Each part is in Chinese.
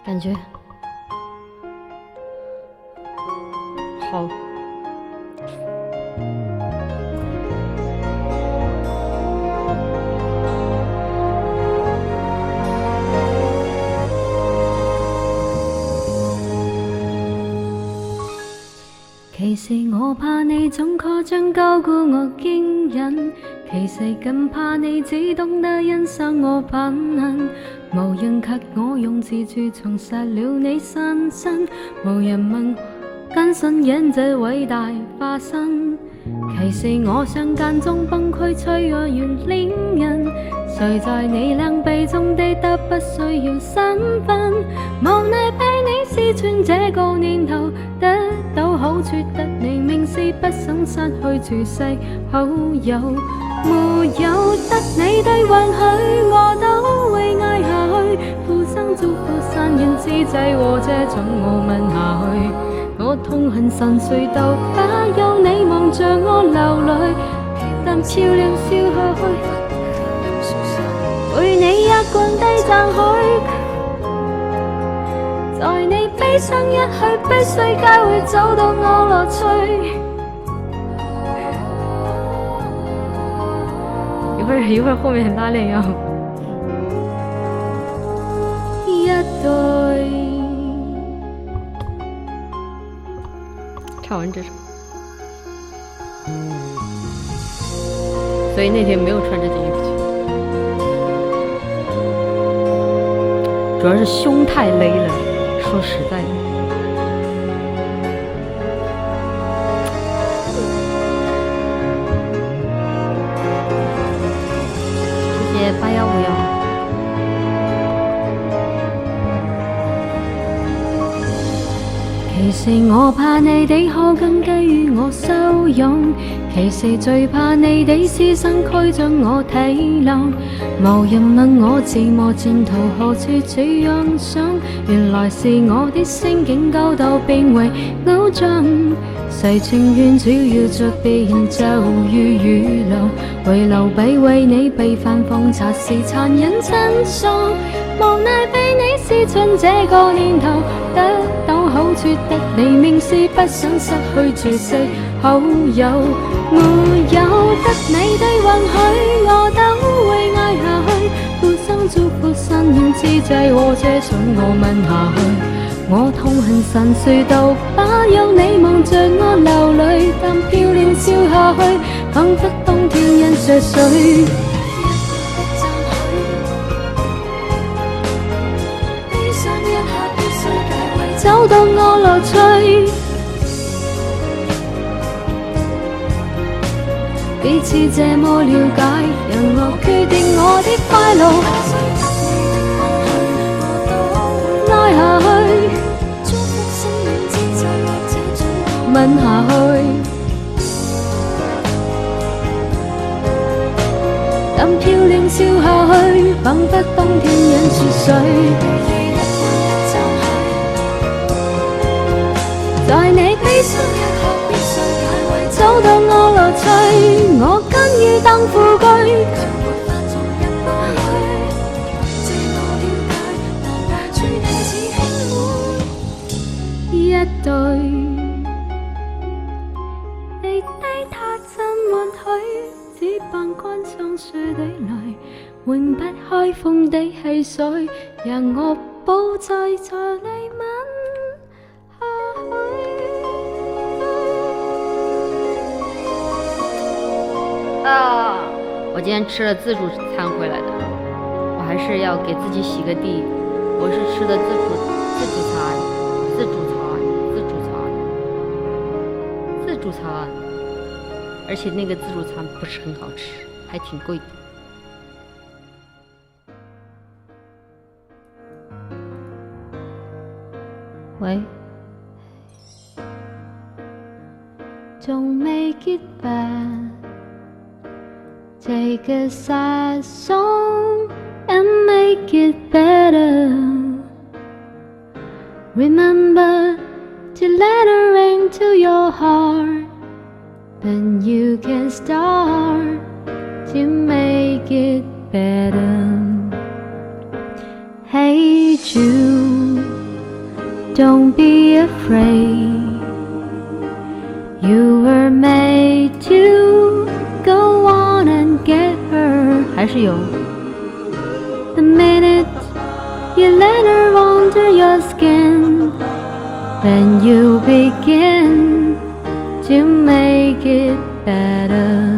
感觉好。 其实我怕你总夸张高估我坚忍，其实更怕你只懂得欣赏我品行。无人及我用自注重拾了你身身，无人问跟信仰这伟大化身。其实我想间中崩溃脆弱如恋人，谁在你两臂中跌得不需要身份，无奈被你试穿这个念头得到好处，得你明示不想失去绝世好友，没有得你的允许，我都会挨下去。互相祝福散人之际和这种我吻下去。我痛恨神隧道，把有你望着我流泪，但漂亮笑下去，陪你一贯低赞许。在你悲伤一去，必须皆会找到我乐趣。 一会儿后面拉链要一对。 唱完这首，所以那天没有穿这件衣服去，主要是胸太勒了。说实在的，谢谢8151。 其实我怕你的可根基于我收容，其实最怕你的私生驱将我体谅。无人问我自磨前途何处这样想，原来是我的星境高斗变为偶像。谁情愿只要着别人就如雨流，为留比为你被反讽察是残忍真相。无奈被你试穿这个念头得到好处，得你明示不想失去绝世好友，没有得你的允许，我都会挨下去。互相祝福散宴之际和这种我吻下去。我痛恨神隧道，把有你望着我流泪，但漂亮笑下去，仿佛冬天因着水。找到我乐趣，彼此这麼了解，讓我決定我的快樂。愛下去，吻下去，但漂亮笑下去，仿佛冬天因雪水。在你悲傷一刻必須解圍，找到我樂趣，我甘於當副居，像沒法做入過去。這我了解，但怕注定只輕會一對。你低他怎允許？只扮關上水的淚，永不開封的汽水，讓我保載在你吻。 我今天吃了自助餐回来的，我还是要给自己洗个地。我是吃的自助餐，而且那个自助餐不是很好吃，还挺贵的。 喂，仲未結伴。Take a sad song and make it better. Remember to let it ring to your heart. Then you can start to make it better. Hey Jude. don't be afraid. You were made to go on and get her. 还是有 The minute you let her under your skin, then you begin to make it better.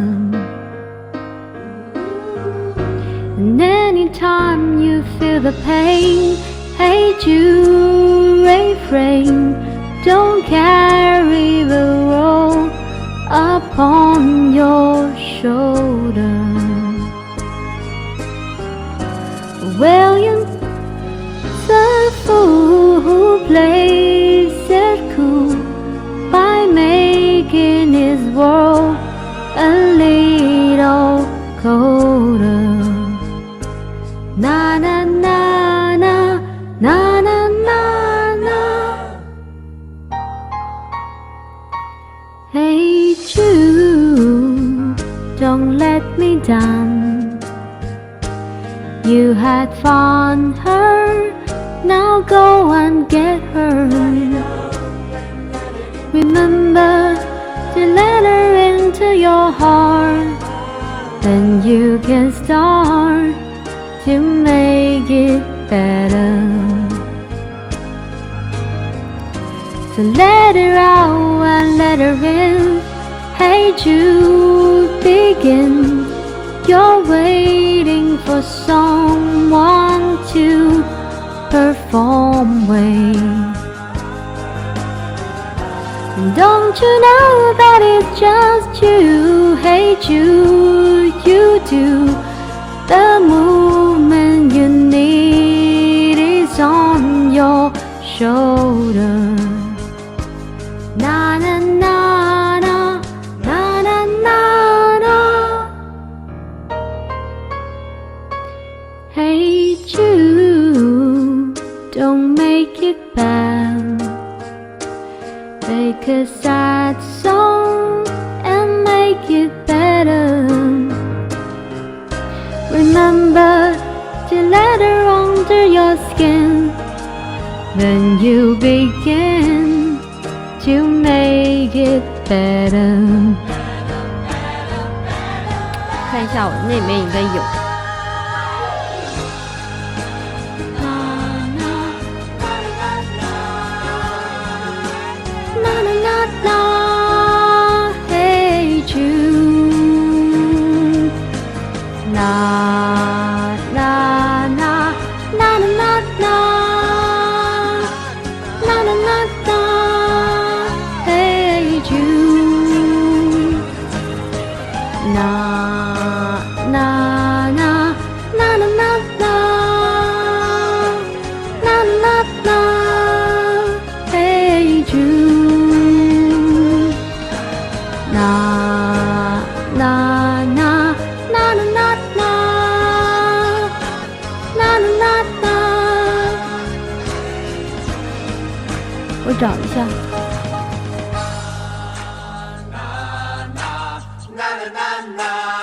And anytime you feel the pain, hey, you refrain. Don't carry the world upon your shoulder. William, the fool who plays it cool by making his world a little colder. Na na na na na na na na. Hey Jude, don't let me down. You had found her, now go and get her. Remember to let her into your heart, then you can start to make it better. So let her out and let her in. Hey Jude, begin. You're waiting for someone to perform with. Don't you know that it's just you? Hey Jude, you do. The movement you need is on your shoulder. Na na na na na na na na. Hey Jude, don't make it bad. Make a sad song and make it better. Remember to let her under your skin, then you begin to make it better. 看一下我那里面应该有。 Hey Jude, na na na na na na na na na na. Hey Jude, na na na na na na na na na na. Hey Jude, na na na na na na na na na na. 我找一下。 na na na na